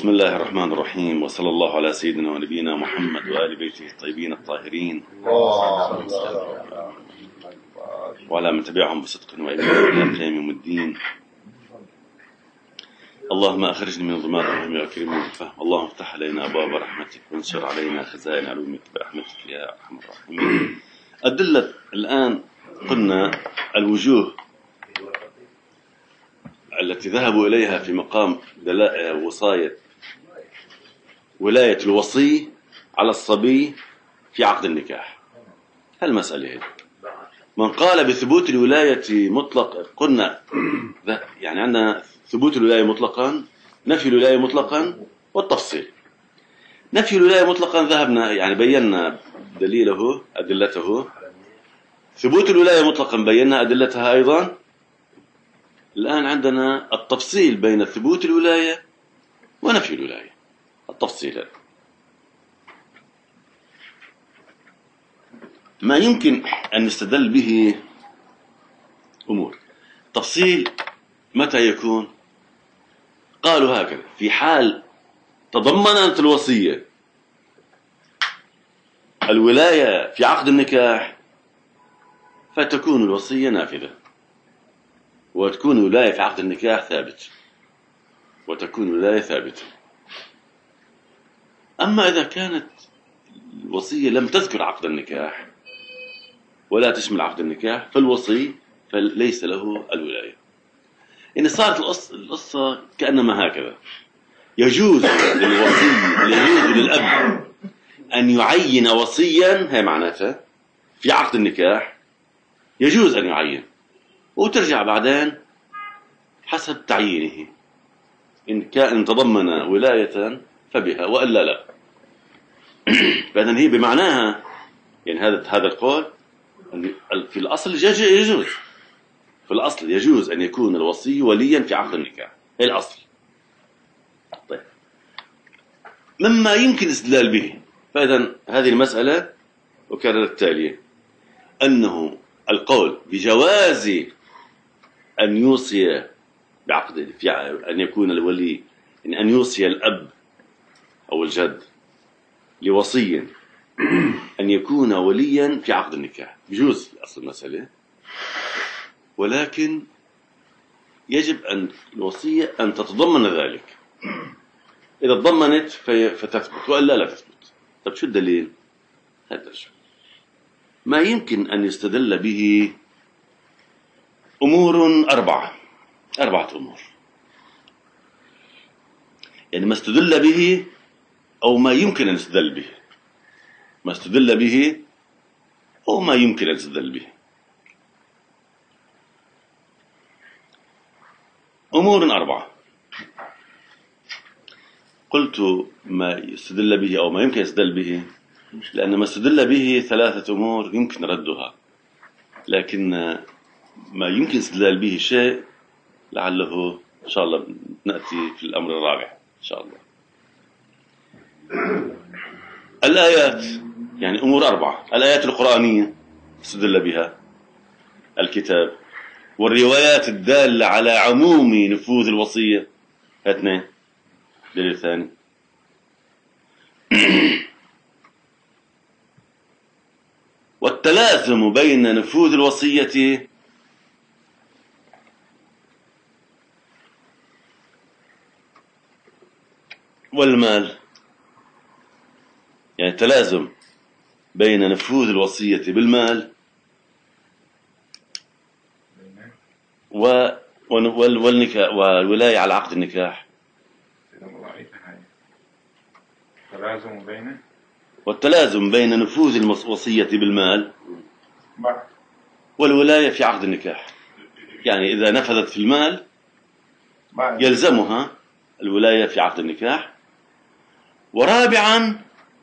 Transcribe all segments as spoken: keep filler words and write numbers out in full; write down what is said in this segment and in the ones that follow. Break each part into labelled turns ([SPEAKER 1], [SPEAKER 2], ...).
[SPEAKER 1] بسم الله الرحمن الرحيم، وصلى الله على سيدنا ونبينا محمد وآل بيته الطيبين الطاهرين وعلى من تبعهم بصدق وإيمان إلى قيام يوم الدين. اللهم أخرجنا من ظلمات الوهم والكريم والفهم، اللهم افتح علينا أبواب رحمتك وانشر علينا خزائن علومك برحمتك يا أرحم الراحمين. أدلة الآن قلنا الوجوه التي ذهبوا إليها في مقام وصاية ولاية الوصي على الصبي في عقد النكاح. هالمسألة هي من قال بثبوت الولاية مطلق، قلنا يعني عندنا ثبوت الولاية مطلقا، نفي الولاية مطلقا، والتفصيل. نفي الولاية مطلقا ذهبنا يعني بينا دليله أدلته. ثبوت الولاية مطلقا بينا أدلتها أيضا. الآن عندنا التفصيل بين ثبوت الولاية ونفي الولاية. التفصيل هذا ما يمكن أن نستدل به أمور. تفصيل متى يكون؟ قالوا هكذا: في حال تضمنت الوصية الولاية في عقد النكاح فتكون الوصية نافذة، وتكون الولاية في عقد النكاح ثابت، وتكون الولاية ثابتة. أما إذا كانت الوصية لم تذكر عقد النكاح ولا تشمل عقد النكاح فالوصي فليس له الولاية. إن صارت القصة كأنما هكذا: يجوز للوصي يجوز للأب أن يعين وصيا، هي معناتها في عقد النكاح يجوز أن يعين، وترجع بعدين حسب تعيينه، إن كان تضمن ولاية فبها وإلا لا. فإذن هي بمعناها يعني هذا هذا القول في الأصل يجوز، في الأصل يجوز أن يكون الوصي وليا في عقد النكاح، هي الأصل. طيب، مما يمكن الاستدلال به، فإذن هذه المسألة أكرر التالية: أنه القول بجواز أن يوصي بعقد في أن يكون الولي إن أن يوصي الأب أو الجد لوصي أن يكون وليا في عقد النكاح يجوز أصل المسألة، ولكن يجب أن الوصية أن تتضمن ذلك. إذا تضمنت فتثبت وإلا لا تثبت. طب شو الدليل؟ هذا شو ما يمكن أن يستدل به أمور أربعة أربعة أمور، يعني ما استدل به أو ما يمكن أن يستدل به، ما استدل به أو ما يمكن أن يستدل به. أمور أربعة. قلت ما يستدل به أو ما يمكن يستدل به لأن ما استدل به ثلاثة أمور يمكن ردها، لكن ما يمكن استدلال به شيء لعله إن شاء الله نأتي في الأمر الرابع إن شاء الله. الآيات يعني أمور أربعة: الآيات القرآنية استدل بها الكتاب، والروايات الدالة على عموم نفوذ الوصية، اثنين. دليل ثاني: والتلازم بين نفوذ الوصية والمال، يعني تلازم بين نفوذ الوصية بالمال و والنكاح والولاية على عقد النكاح.
[SPEAKER 2] تلازم بين
[SPEAKER 1] والتلازم بين نفوذ الوصية بالمال والولاية في عقد النكاح، يعني إذا نفذت في المال يلزمها الولاية في عقد النكاح. ورابعا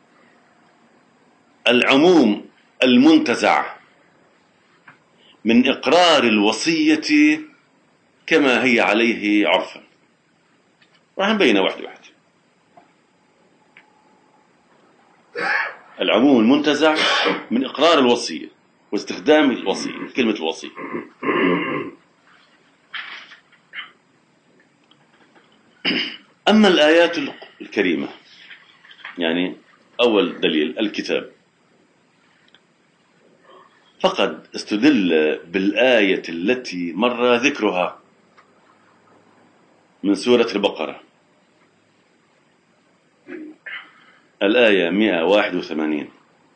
[SPEAKER 1] العموم المنتزع من إقرار الوصية كما هي عليه عرفا. راح نبين واحدة واحدة. العموم المنتزع من إقرار الوصية واستخدام الوصية، كلمة الوصية. أما الآيات الكريمة. يعني أول دليل الكتاب، فقد استدل بالآية التي مر ذكرها من سورة البقرة، الآية مئة وواحد وثمانين،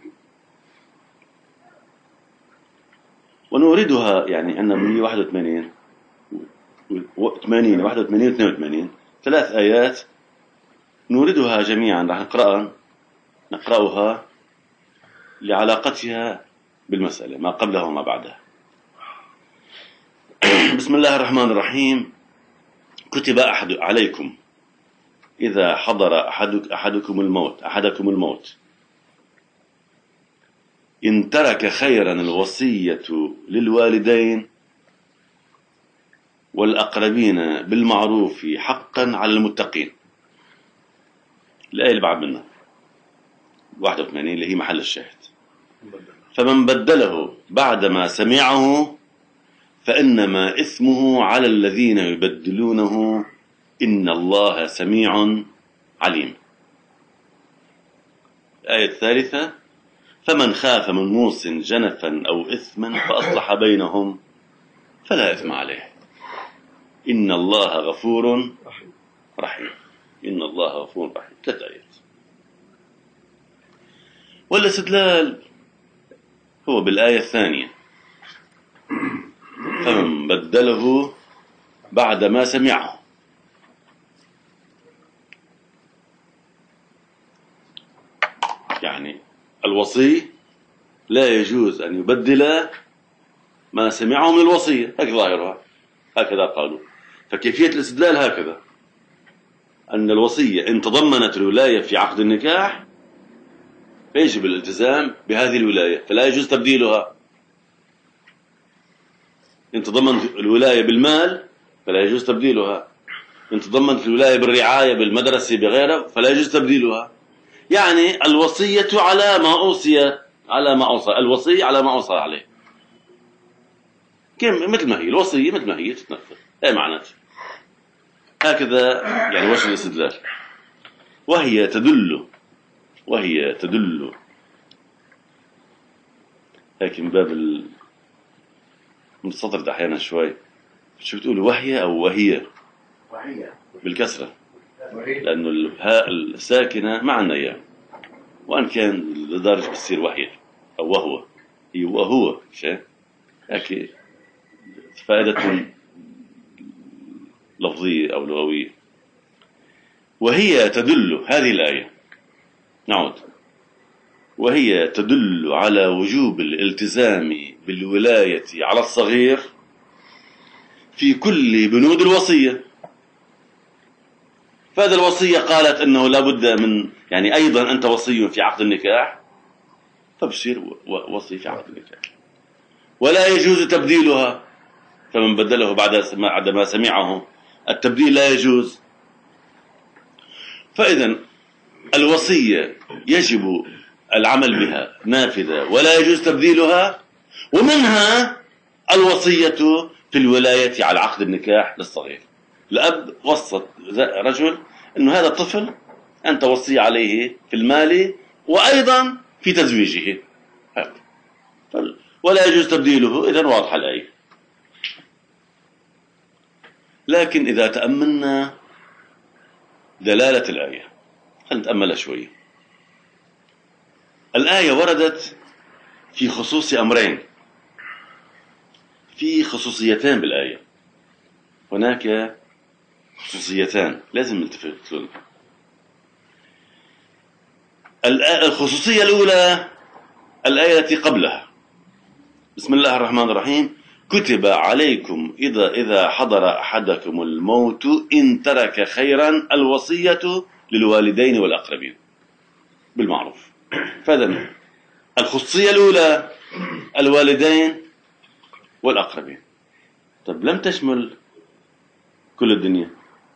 [SPEAKER 1] ونوردها يعني أن مئة وواحد وثمانين ثمانين واحد وثمانين واثنين وثمانين ثلاث آيات نوردها جميعا، راح نقرأها نقرأها لعلاقتها بالمسألة ما قبلها وما بعدها. بسم الله الرحمن الرحيم. كتب أحد عليكم إذا حضر أحد أحدكم الموت أحدكم الموت إن ترك خيرا الوصية للوالدين والأقربين بالمعروف حقا على المتقين. الآية اللي بعد منها واحد وثمانين اللي هي محل الشاهد. فمن بدله بعدما سمعه فإنما إثمه على الذين يبدلونه إن الله سميع عليم. الآية الثالثة فمن خاف من موص جنفا أو إثما فأصلح بينهم فلا إثم عليه إن الله غفور رحيم. إن الله غفور رحيم. ثلاث آيات. والاستدلال هو بالآية الثانية فمن بدله بعد ما سمعه. يعني الوصي لا يجوز أن يبدل ما سمعه من الوصية، هكذا ظاهرها، هكذا قالوا. فكيفية الاستدلال هكذا، أن الوصية إن تضمنت الولاية في عقد النكاح فيجب الالتزام بهذه الولاية، فلا يجوز تبديلها. إن تضمنت الولاية بالمال فلا يجوز تبديلها. إن تضمنت الولاية بالرعاية بالمدرسة بغيرها فلا يجوز تبديلها. يعني الوصية على ما أوصي على ما أوصى الوصي على ما أوصى عليه، كم مثل ما هي الوصية مثل ما هي تتنفذ. أي معناته هكذا يعني وجه الاستدلال. وهي تدل وهي تدل هيك من باب المستطرد أحيانا شوي، شو بتقولوا وهي أو وهي بالكسرة، لأنه الهاء الساكنة ما عندنا إياه، وأن كان لدرجة بتصير وهي أو وهو، هي وهو شيء هيك فائدة لفظية أو لغوية. وهي تدل هذه الآية، نعود، وهي تدل على وجوب الالتزام بالولاية على الصغير في كل بنود الوصية. فهذا الوصية قالت أنه لا بد من يعني أيضا أنت وصي في عقد النكاح، فبصير وصي في عقد النكاح ولا يجوز تبديلها. فمن بدله بعد ما سمعه التبديل لا يجوز. فإذا الوصية يجب العمل بها نافذة ولا يجوز تبديلها، ومنها الوصية في الولاية على عقد النكاح للصغير. الأب وصت رجل أنه هذا الطفل أنت وصي عليه في المال وأيضا في تزويجه، ولا يجوز تبديله. إذن واضحة الآية. لكن إذا تأملنا دلالة الآية، خلينا نتأملها شوي. الآية وردت في خصوص أمرين، في خصوصيتان بالآية. هناك خصوصيتان لازم نلتفت لهم. الخصوصية الأولى الآية التي قبلها، بسم الله الرحمن الرحيم. كتب عليكم إذا إذا حضر أحدكم الموت إن ترك خيرا الوصية للوالدين والأقربين بالمعروف. فإذن الخصوصية الأولى الوالدين والأقربين. طب لم تشمل كل الدنيا.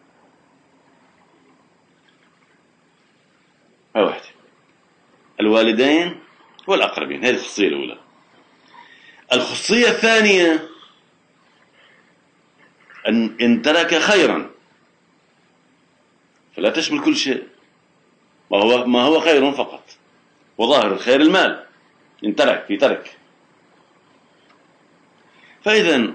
[SPEAKER 1] هاي واحدة، الوالدين والأقربين، هذه الخصوصية الأولى. الخصوصية الثانية أن إن ترك خيرا، فلا تشمل كل شيء، ما هو ما هو خير فقط، وظاهر الخير المال إن ترك في ترك. فإذا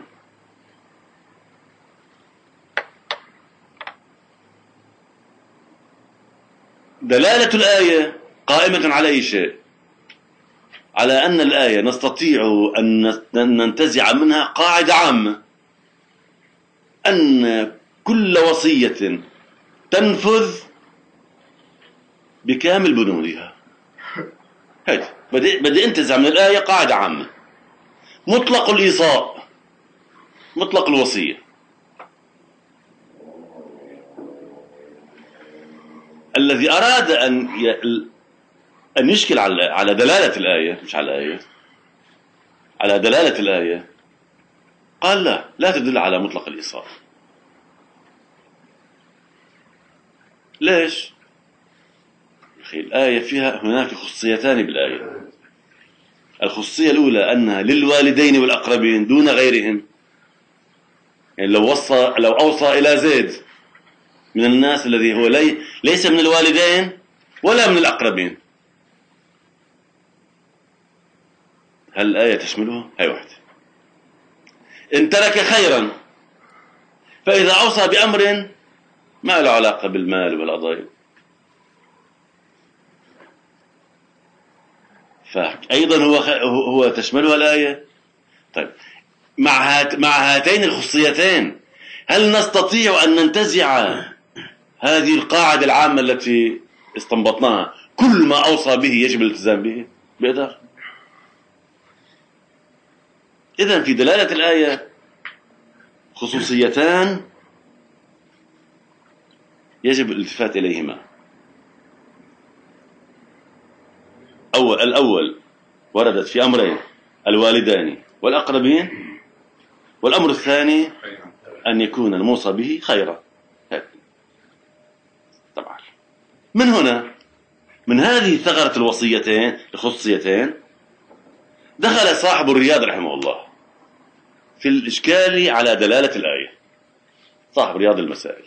[SPEAKER 1] دلالة الآية قائمة على أي شيء؟ على أن الآية نستطيع أن ننتزع منها قاعدة عامة، أن كل وصية تنفذ بكامل بنودها. هذه بدي بدي انتزع من الآية قاعدة عامة: مطلق الإيصاء، مطلق الوصية. الذي أراد أن أن يشكل على على دلالة الآية، مش على الآية، على دلالة الآية، قال لا لا تدل على مطلق الإيصاء. ليش؟ أخي الآية فيها هناك خصيتان بالآية. الخصية الأولى أنها للوالدين والأقربين دون غيرهم. يعني لو وصى لو أوصى إلى زيد من الناس الذي هو لي ليس من الوالدين ولا من الأقربين، هل الآية تشمله؟ هي واحدة. إن ترك خيرا، فإذا أوصى بأمر ما له علاقة بالمال والقضايا فأيضا هو هو تشملها الآية. طيب، مع هات مع هاتين الخصيتين هل نستطيع أن ننتزع هذه القاعدة العامة التي استنبطناها: كل ما أوصى به يجب الالتزام به؟ بقدر. إذن في دلالة الآية خصوصيتان يجب الالتفات إليهما. أول الأول وردت في أمرين: الوالدان والأقربين، والأمر الثاني أن يكون الموصى به خيرا. طبعا من هنا، من هذه ثغرة الوصيتين الخصوصيتين، دخل صاحب الرياض رحمه الله في الإشكال على دلالة الآية، صاحب رياض المسائل.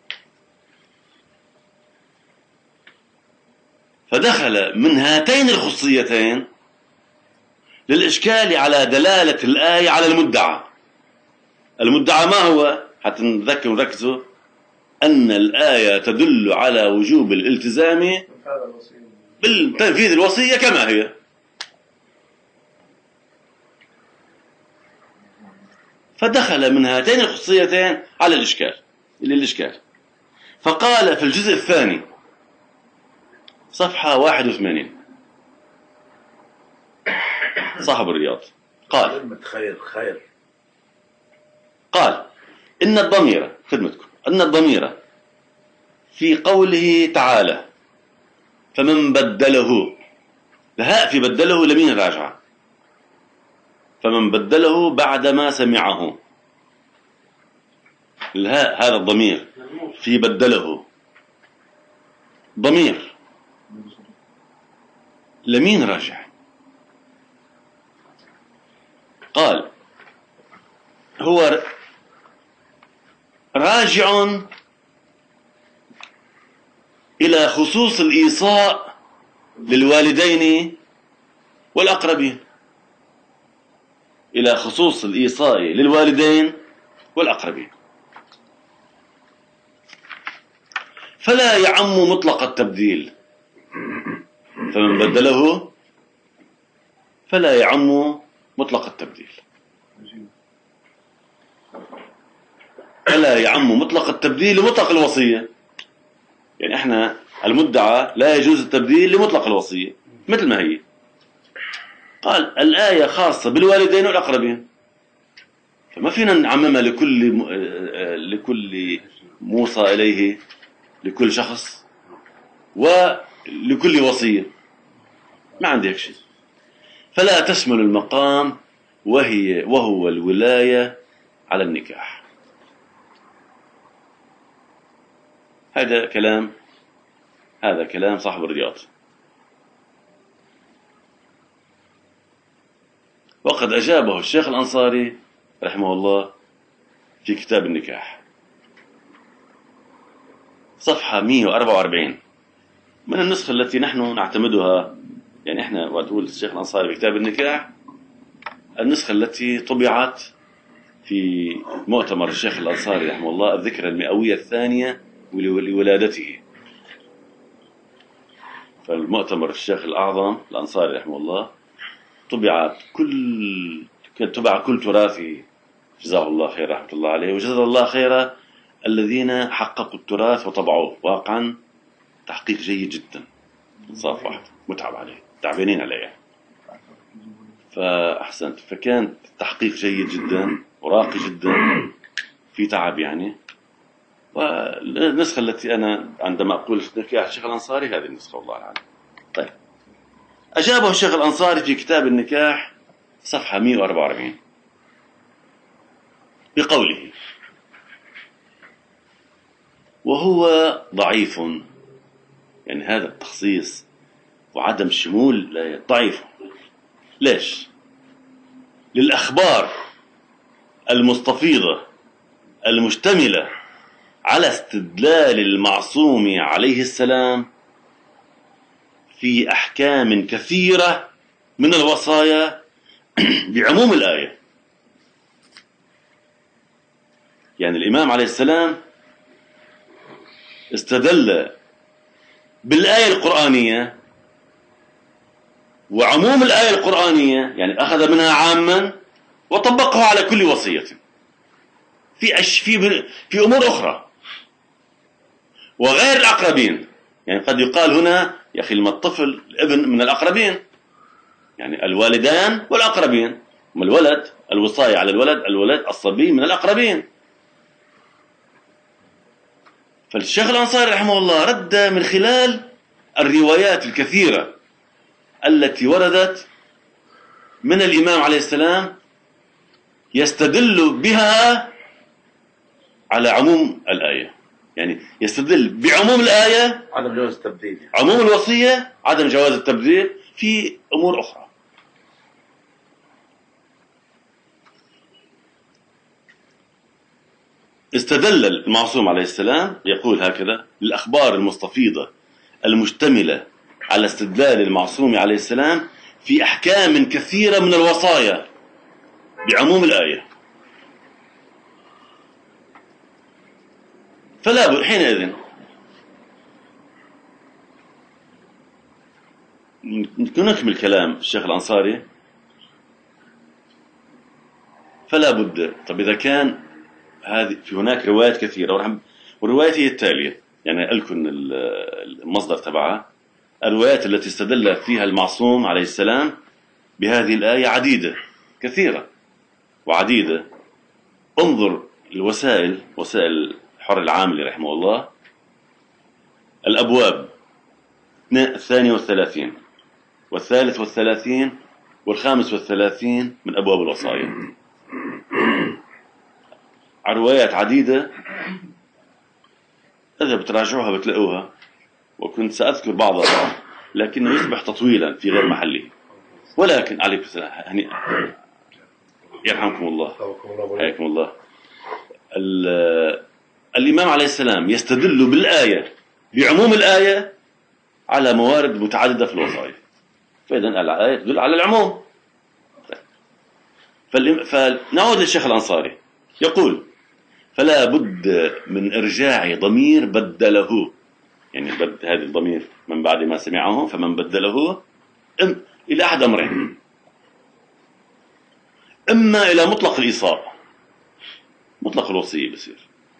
[SPEAKER 1] فدخل من هاتين الخصوصيتين للإشكال على دلالة الآية على المدعى. المدعى ما هو؟ حتى نذكر ونركزوا: أن الآية تدل على وجوب الالتزام بالتنفيذ الوصية كما هي. فدخل من هاتين الخصوصيتين على الإشكال للإشكال فقال في الجزء الثاني صفحة واحد وثمانين صاحب الرياض قال
[SPEAKER 3] خير خير
[SPEAKER 1] قال إن الضمير خدمتكم أن الضمير في قوله تعالى فمن بدله، الهاء في بدله لمين راجعة؟ فمن بدله بعدما سمعه. الهاء هذا الضمير في بدله ضمير لمين راجع؟ قال هو راجع إلى خصوص الإيصاء للوالدين والأقربين، إلى خصوص الإيصاء للوالدين والأقربين، فلا يعم مطلق التبديل. فمن بدله فلا يعم مطلق التبديل، فلا يعم مطلق التبديل لمطلق الوصية. يعني احنا المدعى لا يجوز التبديل لمطلق الوصية مثل ما هي. قال الآية خاصة بالوالدين والأقربين، فما فينا نعممها لكل لكل موصى إليه، لكل شخص ولكل وصية، ما عندي هيك شيء. فلا تشمل المقام وهي وهو الولاية على النكاح. هذا كلام هذا كلام صاحب الرياض. وقد أجابه الشيخ الأنصاري رحمه الله في كتاب النكاح صفحة مئة وأربعة وأربعين من النسخة التي نحن نعتمدها، يعني احنا وتقول الشيخ الأنصاري بكتاب النكاح، النسخة التي طبعت في مؤتمر الشيخ الأنصاري رحمه الله الذكرى المئوية الثانية لولادته. فالمؤتمر الشيخ الأعظم الأنصاري رحمه الله طبعت كل طبع كل تراثه، جزاه الله خير رحمة الله عليه، وجزا الله خيرا الذين حققوا التراث وطبعوه. واقعا تحقيق جيد جدا، انصاف واحد متعب عليه، تعبانين عليه، فأحسنت. فكان تحقيق جيد جدا وراقي جدا، في تعب يعني. والنسخة التي أنا عندما أقول نكاح الشيخ الأنصاري هذه النسخة والله العالم. طيب، أجابه الشيخ الأنصاري في كتاب النكاح صفحة مئة وأربعة وأربعين بقوله: وهو ضعيف، يعني هذا التخصيص وعدم شمول لا ضعيف. ليش؟ للأخبار المستفيضة المشتملة على استدلال المعصوم عليه السلام في أحكام كثيرة من الوصايا بعموم الآية. يعني الإمام عليه السلام استدل بالآية القرآنية وعموم الآية القرآنية، يعني أخذ منها عاما وطبقها على كل وصية في أش في في أمور أخرى وغير الأقربين. يعني قد يقال هنا يا أخي لما الطفل الابن من الأقربين، يعني الوالدان والأقربين، ما الولد الوصاية على الولد الولد الصبي من الأقربين. فالشيخ الأنصاري رحمه الله رد من خلال الروايات الكثيرة التي وردت من الإمام عليه السلام يستدل بها على عموم الآية، يعني يستدل بعموم الآية
[SPEAKER 3] عدم جواز التبديل،
[SPEAKER 1] عموم الوصية عدم جواز التبديل في أمور أخرى. استدل المعصوم عليه السلام يقول هكذا: الأخبار المستفيضة المشتملة على استدلال المعصوم عليه السلام في أحكام كثيرة من الوصايا بعموم الآية. فلا بد حينئذ نكمل كلام الشيخ الأنصاري. فلا بد، طب إذا كان هذه في هناك روايات كثيرة، والروايات هي التالية، يعني ألكن المصدر تبعها. الروايات التي استدل فيها المعصوم عليه السلام بهذه الآية عديدة كثيرة وعديدة. انظر الوسائل، وسائل حر العاملي رحمه الله، الأبواب الثانية والثلاثين والثالث والثلاثين والخامس والثلاثين من أبواب الوصايا، روايات عديدة. إذا بتراجعوها بتلاقوها، وكنت سأذكر بعضها لكنه يصبح تطويلا في غير محله. ولكن عليكم السلام، هني يرحمكم الله، حياكم الله. الإمام عليه السلام يستدل بالآية بعموم الآية على موارد متعددة في الوصايا، فإذا الآية تدل على العموم. فنعود للشيخ الأنصاري يقول: فلا بد من إرجاع ضمير بدله، يعني بد هذا الضمير من بعد ما سمعه، فمن بدله إلى أحد أمرين: إما إلى مطلق الإيصاء، مطلق الوصية بصير،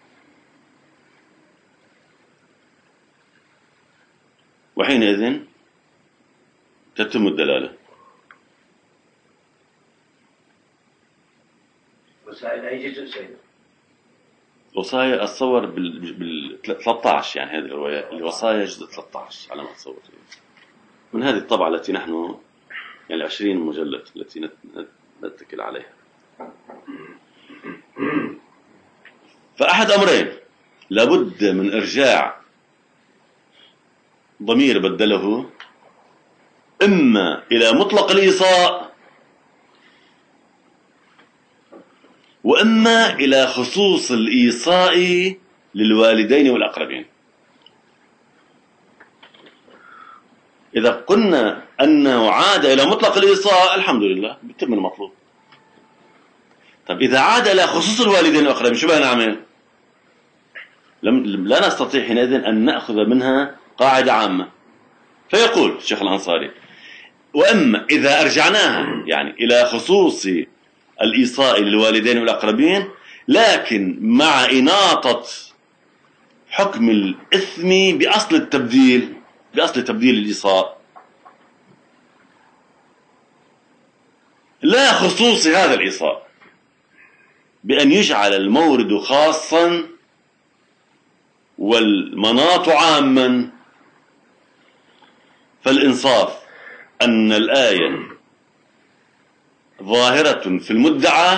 [SPEAKER 1] وحينئذ تتم الدلالة.
[SPEAKER 3] وسائل أي جزء سيدنا؟
[SPEAKER 1] وصايا أتصور بال بال ثلاثة عشر، يعني هذه الرواية الوصايا جزء ثلاثة عشر على ما أتصور، من هذه الطبعة التي نحن يعني عشرين مجلد التي نتكل عليها. فأحد أمرين: لابد من إرجاع ضمير بدله، إما إلى مطلق الإيصاء، وإما إلى خصوص الإيصاء للوالدين والأقربين. إذا قلنا أنه عاد إلى مطلق الإيصاء الحمد لله بيتم المطلوب. طب إذا عاد إلى خصوص الوالدين الأقربين شو بدنا نعمل؟ لم لا نستطيع حينئذ أن نأخذ منها قاعدة عامة. فيقول الشيخ الأنصاري: وأما إذا أرجعناها يعني إلى خصوص الإيصاء للوالدين والأقربين لكن مع إناطة حكم الإثم بأصل التبديل بأصل تبديل الإيصاء لا خصوص هذا الإيصاء بأن يجعل المورد خاصا والمناط عاما، فالإنصاف أن الآية ظاهرة في المدعى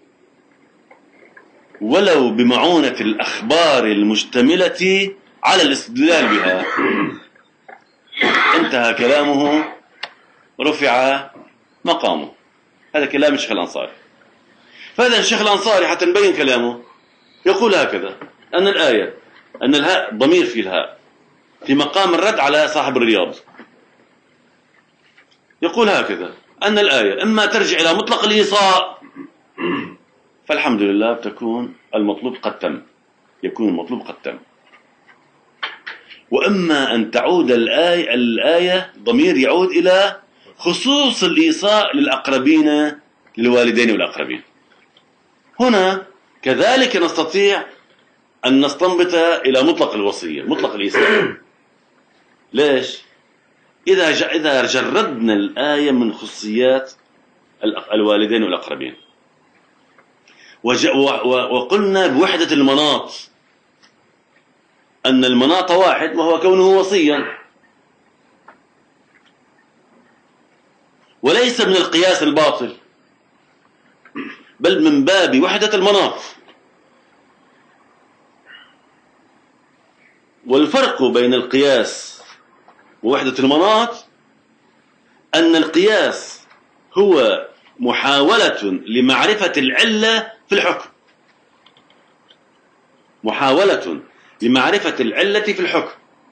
[SPEAKER 1] ولو بمعونة الأخبار المشتملة على الاستدلال بها. انتهى كلامه، رفع مقامه. هذا كلام الشيخ الأنصاري. فهذا الشيخ الأنصاري حتى نبين كلامه يقول هكذا: أن الآية أن الهاء ضمير في الهاء في مقام الرد على صاحب الرياض. يقول هكذا: أن الآية إما ترجع إلى مطلق الإيصاء فالحمد لله تكون المطلوب قد تم، يكون المطلوب قد تم، وإما أن تعود الآية, الآية ضمير يعود إلى خصوص الإيصاء للأقربين للوالدين والأقربين. هنا كذلك نستطيع أن نستنبط إلى مطلق الوصية مطلق الإيصاء. ليش؟ إذا إذا جردنا الآية من خصوصيات الوالدين والأقربين وقلنا بوحدة المناط أن المناط واحد وهو كونه وصيا، وليس من القياس الباطل بل من باب وحدة المناط. والفرق بين القياس ووحدة المناط أن القياس هو محاولة لمعرفة العلة في الحكم، محاولة لمعرفة العلة في الحكم،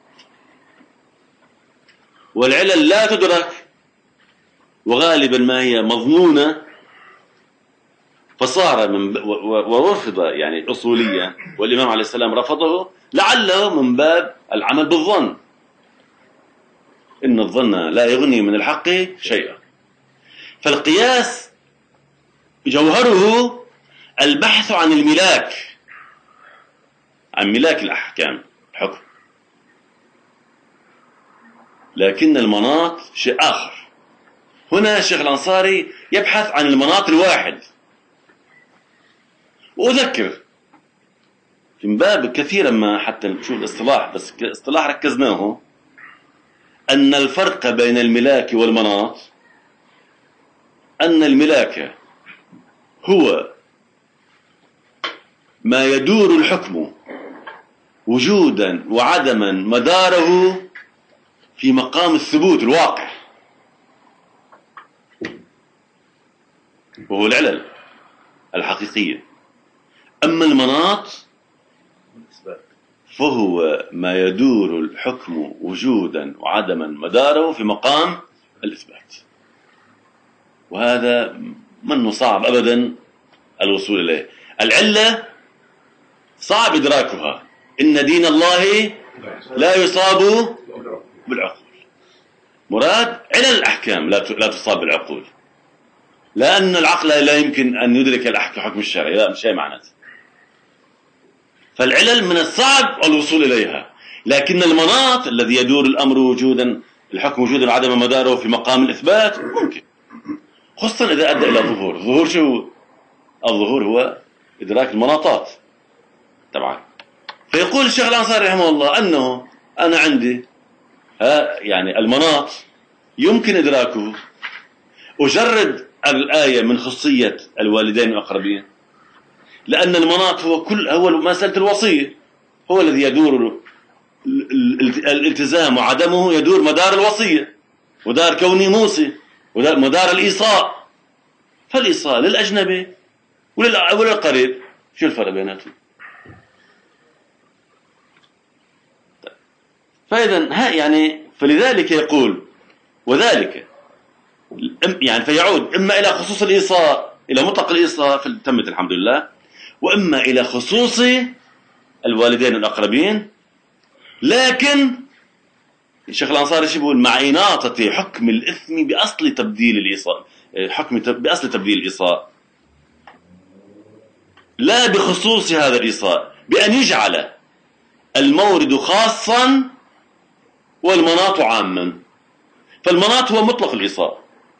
[SPEAKER 1] والعلل لا تدرك وغالبا ما هي مظنونة، فصار من ورفض يعني أصوليا، والإمام عليه السلام رفضه لعله من باب العمل بالظن، إن الظن لا يغني من الحق شيئا. فالقياس جوهره البحث عن الملاك، عن ملاك الأحكام الحكم، لكن المناط شيء آخر. هنا الشيخ الأنصاري يبحث عن المناط الواحد. وأذكر من باب كثيرا ما حتى نشوف الاصطلاح، بس الاصطلاح ركزناه، أن الفرق بين الملاك والمناط أن الملاك هو ما يدور الحكم وجودا وعدما مداره في مقام الثبوت الواقع، وهو العلل الحقيقية. أما المناط فهو ما يدور الحكم وجودا وعدما مداره في مقام الإثبات، وهذا منه صعب أبدا الوصول إليه. العلة صعب إدراكها، إن دين الله لا يصاب بالعقول. مراد علل الأحكام لا تصاب بالعقول، لأن العقل لا يمكن أن يدرك الحكم الشرعي، لا مش هي معناته. فالعلل من الصعب الوصول إليها، لكن المناط الذي يدور الأمر وجودا الحكم وجودا وعدم مداره في مقام الإثبات ممكن، خصوصا إذا أدى إلى ظهور. ظهور شو؟ الظهور هو إدراك المناطات طبعا. فيقول الشيخ الأنصاري رحمه الله أنه أنا عندي ها يعني المناط يمكن إدراكه، أجرد الآية من خصية الوالدين والأقربين، لأن المناط هو كل هو مسألة الوصية، هو الذي يدور الالتزام وعدمه، يدور مدار الوصية، مدار كوني موصي، مدار الإيصاء. فالإيصاء للأجنبي وللقريب شو الفرق بيناتهم؟ فإذا ها يعني فلذلك يقول وذلك يعني فيعود إما إلى خصوص الإيصاء، إلى مطلق الإيصاء فتمت الحمد لله، وإما إلى خصوص الوالدين الأقربين. لكن الشيخ الأنصاري شو بيقول؟ مع إناطة حكم الإثم بأصل تبديل الإيصاء، حكم بأصل تبديل الإيصاء، لا بخصوص هذا الإيصاء، بأن يجعل المورد خاصا والمناط عاما. فالمناط هو مطلق الإيصاء،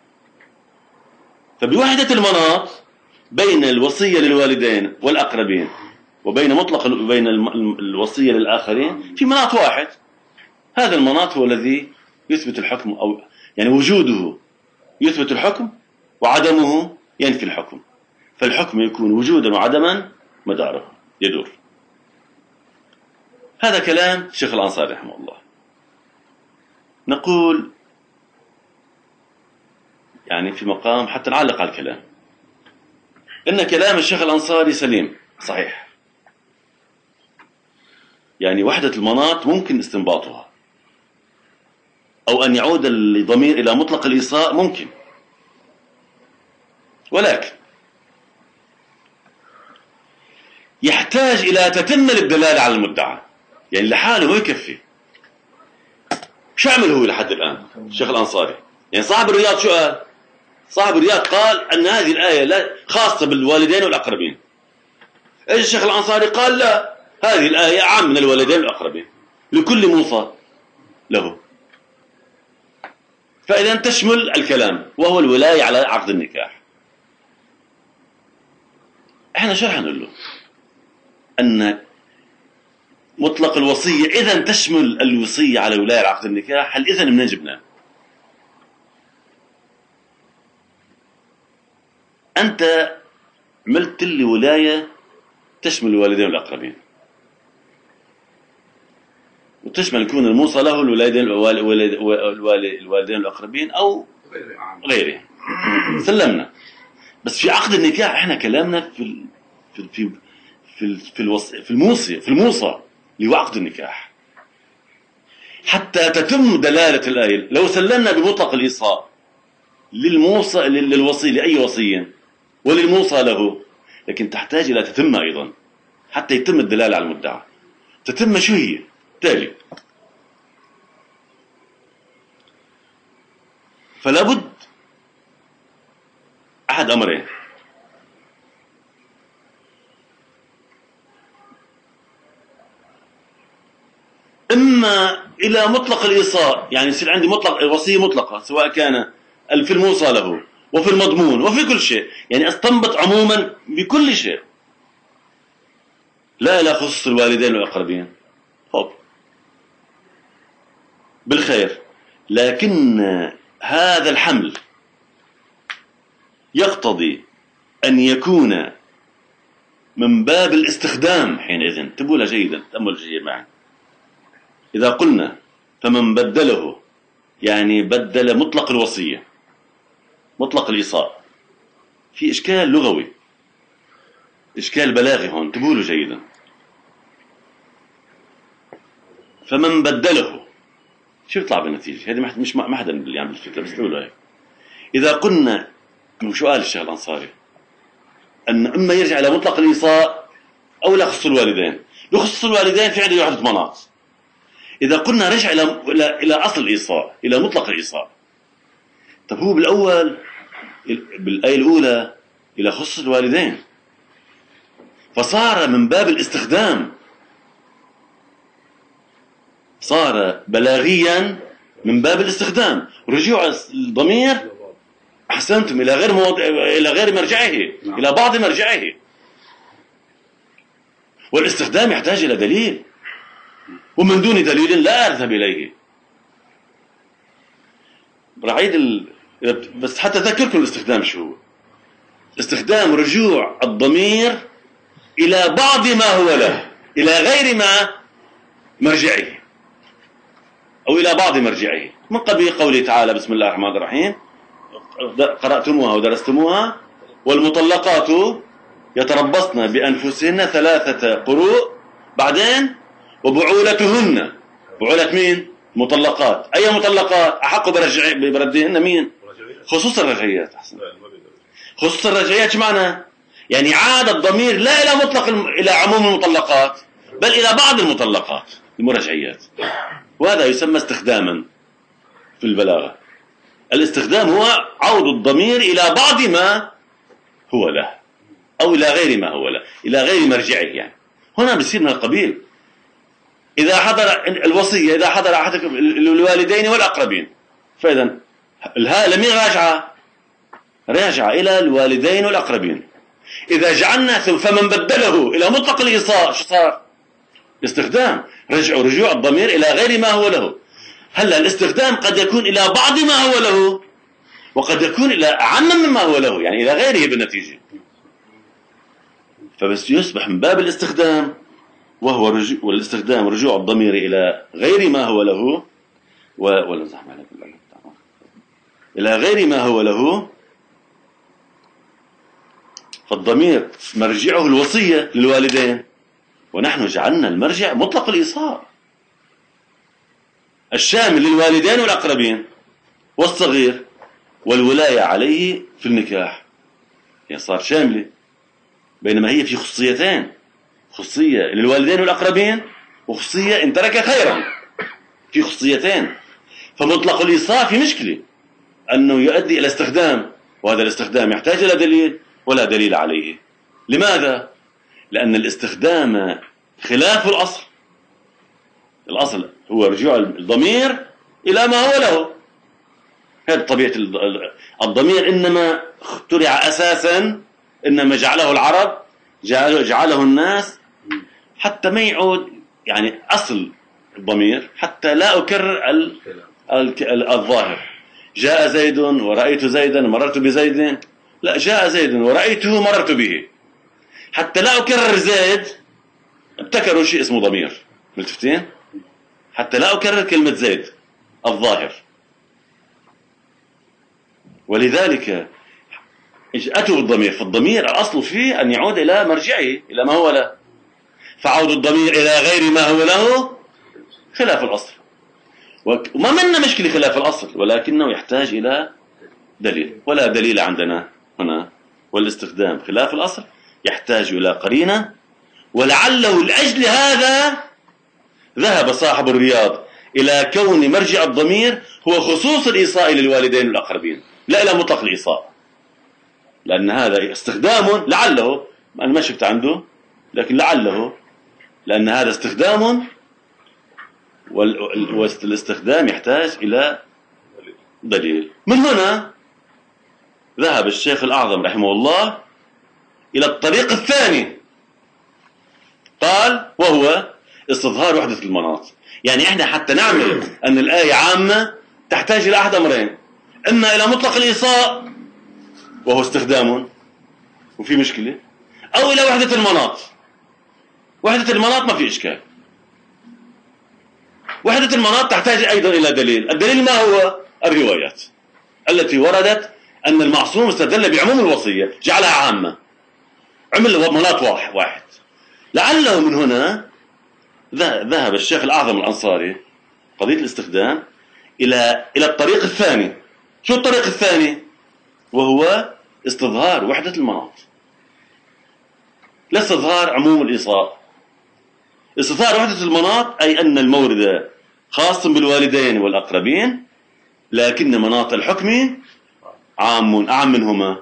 [SPEAKER 1] فبوحدة المناط بين الوصية للوالدين والأقربين وبين مطلق بين الوصية للآخرين في مناط واحد. هذا المناط هو الذي يثبت الحكم، أو يعني وجوده يثبت الحكم وعدمه ينفي الحكم، فالحكم يكون وجودا وعدما مداره يدور. هذا كلام الشيخ الأنصاري رحمه الله. نقول يعني في مقام حتى نعلق على الكلام إن كلام الشيخ الأنصاري سليم صحيح، يعني وحدة المناط ممكن استنباطها، أو أن يعود الضمير إلى مطلق الإيصاء ممكن، ولكن يحتاج إلى تتمة الدلالة على المدعى، يعني لحاله ما يكفي. شو عمل هو لحد الآن الشيخ الأنصاري؟ يعني صاحب الرياض شو قال؟ صاحب الرياض قال أن هذه الآية لا خاصة بالوالدين والأقربين. إيش الشيخ الأنصاري قال؟ لا، هذه الآية عام من الوالدين والأقربين لكل موصى له، فإذا تشمل الكلام وهو الولاية على عقد النكاح. احنا شو رح نقول له؟ أن مطلق الوصية إذا تشمل الوصية على ولاية على عقد النكاح، هل إذن منين جبناه؟ أنت عملت لي ولاية تشمل الوالدين والأقربين، وتشمل يكون الموصى له الوالدين الوالدين الأقربين أو غيره، سلمنا. بس في عقد النكاح احنا كلامنا في في في في في الوصي في الموصي في الموصى اللي هو عقد النكاح، حتى تتم دلالة الآية. لو سلمنا بمطلق الإيصاء للموصى للوصي لأي وصي وللموصى له، لكن تحتاج إلى تتمة أيضا حتى يتم الدلالة على المدعى. تتمة شو هي؟ تالي، فلا بد أحد أمرين: إما إلى مطلق الإيصاء، يعني يصير عندي مطلق وصية مطلقة سواء كان في الموصى له وفي المضمون وفي كل شيء، يعني أستنبط عموما بكل شيء، لا لا خصوص الوالدين والأقربين هوب بالخير. لكن هذا الحمل يقتضي أن يكون من باب الاستخدام حينئذ. انتبهوا لها جيدا، تأمل جيدا معي. إذا قلنا فمن بدله، يعني بدل مطلق الوصية مطلق الإيصاء، في إشكال لغوي، إشكال بلاغي هون، انتبهوا له جيدا. فمن بدله شو يطلع بالنتيجة؟ هذه مش ما حدا اللي يعمل الفكرة، بس تقولوا هيك. إذا قلنا شو قال الشيخ الأنصاري؟ أن إما يرجع إلى مطلق الإيصاء أو إلى خصوص الوالدين. لخصوص الوالدين في عنده وحدة مناط. إذا قلنا رجع إلى إلى إلى أصل الإيصاء، إلى مطلق الإيصاء، طب هو بالأول بالآية الأولى إلى خصوص الوالدين، فصار من باب الاستخدام، صار بلاغيا من باب الاستخدام. رجوع الضمير أحسنتم إلى غير موضع، إلى غير مرجعه، إلى بعض مرجعه. والاستخدام يحتاج إلى دليل، ومن دون دليل لا أذهب إليه. رعيد ال... بس حتى أذكركم الاستخدام شو هو. استخدام رجوع الضمير إلى بعض ما هو له، إلى غير ما مرجعه، أو إلى بعض مرجعه، من قبل قوله تعالى بسم الله الرحمن الرحيم، قرأتموها ودرستموها: والمطلقات يتربصن بأنفسهن ثلاثة قروء، بعدين وبعولتهن، بعولة مين؟ مطلقات. أي مطلقات أحق برجع بردهن مين؟ خصوص الرجعيات. أحسن. خصوص الرجعيات شو معنى؟ يعني عاد الضمير لا إلى مطلق الم... إلى عموم المطلقات، بل إلى بعض المطلقات المرجعيات، وهذا يسمى استخداما في البلاغة. الاستخدام هو عود الضمير إلى بعض ما هو له أو إلى غير ما هو له، إلى غير مرجعه. يعني هنا بصير من القبيل إذا حضر الوصية، إذا حضر أحدكم الوالدين والأقربين، فإذا الهاء لمين راجعة؟ راجعة إلى الوالدين والأقربين. إذا جعلنا فمن بدله إلى مطلق الإيصاء شو صار؟ استخدام، رجع رجوع الضمير إلى غير ما هو له. هلا الاستخدام قد يكون إلى بعض ما هو له، وقد يكون إلى أعم مما هو له، يعني إلى غيره بالنتيجة. فبس يصبح من باب الاستخدام، وهو رجوع والاستخدام رجوع الضمير إلى غير ما هو له، ولا زحمة عليك إلى غير ما هو له، فالضمير مرجعه الوصية للوالدين، ونحن جعلنا المرجع مطلق الإيصاء الشامل للوالدين والأقربين والصغير والولاية عليه في النكاح. يعني صار شاملة، بينما هي في خصيتين، خصية للوالدين والأقربين وخصية إن ترك خيرا، في خصيتين. فمطلق الإيصاء في مشكلة أنه يؤدي إلى استخدام، وهذا الاستخدام يحتاج إلى دليل ولا دليل عليه. لماذا؟ لأن الاستخدام خلاف الأصل. الأصل هو رجوع الضمير إلى ما هو له. هذه طبيعة الضمير، إنما اخترع أساسا، إنما جعله العرب، جعله, جعله الناس حتى ما يعود يعني أصل الضمير، حتى لا أكرر ال ال الظاهر. جاء زيد ورأيت زيدا مررت بزيد، لا، جاء زيد ورأيته مررت به، حتى لا أكرر زيد. ابتكروا شيء اسمه ضمير، ملتفتين؟ حتى لا أكرر كلمة زيد الظاهر. ولذلك أتوا بالضمير، فالضمير الأصل فيه أن يعود إلى مرجعه، إلى ما هو له. فعود الضمير إلى غير ما هو له خلاف الأصل، وما منا مشكلة خلاف الأصل، ولكنه يحتاج إلى دليل، ولا دليل عندنا هنا. والاستخدام خلاف الأصل يحتاج إلى قرينة، ولعله لأجل هذا ذهب صاحب الرياض إلى كون مرجع الضمير هو خصوص الإيصاء للوالدين والأقربين، لا إلى مطلق الإيصاء، لأن هذا استخدام لعله، أنا ما شفت عنده، لكن لعله، لأن هذا استخدام، والاستخدام يحتاج إلى دليل. من هنا ذهب الشيخ الأعظم رحمه الله إلى الطريق الثاني، قال وهو استظهار وحدة المناط. يعني إحنا حتى نعمل أن الآية عامة تحتاج إلى أحد أمرين: إما إلى مطلق الإيصاء وهو استخدام وفي مشكلة، أو إلى وحدة المناط. وحدة المناط ما في إشكال. وحدة المناط تحتاج أيضا إلى دليل. الدليل ما هو؟ الروايات التي وردت أن المعصوم استدل بعموم الوصية جعلها عامة، عمل مناط واحد. لعله من هنا ذهب الشيخ الأعظم الأنصاري قضية الاستخدام إلى إلى الطريق الثاني. شو الطريق الثاني؟ وهو استظهار وحدة المناط، لا استظهار عموم الإيصاء. استظهار وحدة المناط أي أن المورد خاص بالوالدين والأقربين، لكن مناط الحكم عام أعم منهما.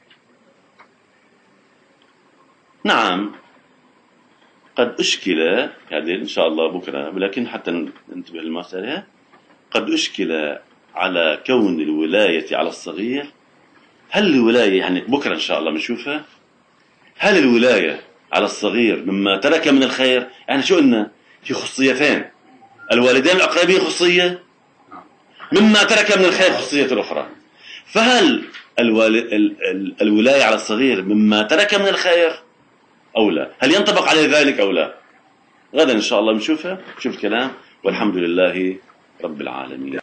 [SPEAKER 1] نعم، قد أشكل هذه إن شاء الله بكرة، ولكن حتى ننتبه للمسألة، قد أشكل على كون الولاية على الصغير. هل الولاية يعني بكرة إن شاء الله بنشوفها، هل الولاية على الصغير مما ترك من الخير؟ يعني شو قلنا في خصيتين: الوالدين الأقربين خصية، مما ترك من الخير خصية أخرى. فهل الولاية على الصغير مما ترك من الخير أو لا؟ هل ينطبق عليه ذلك أو لا؟ غدا إن شاء الله بنشوفها، نشوف الكلام، والحمد لله رب العالمين.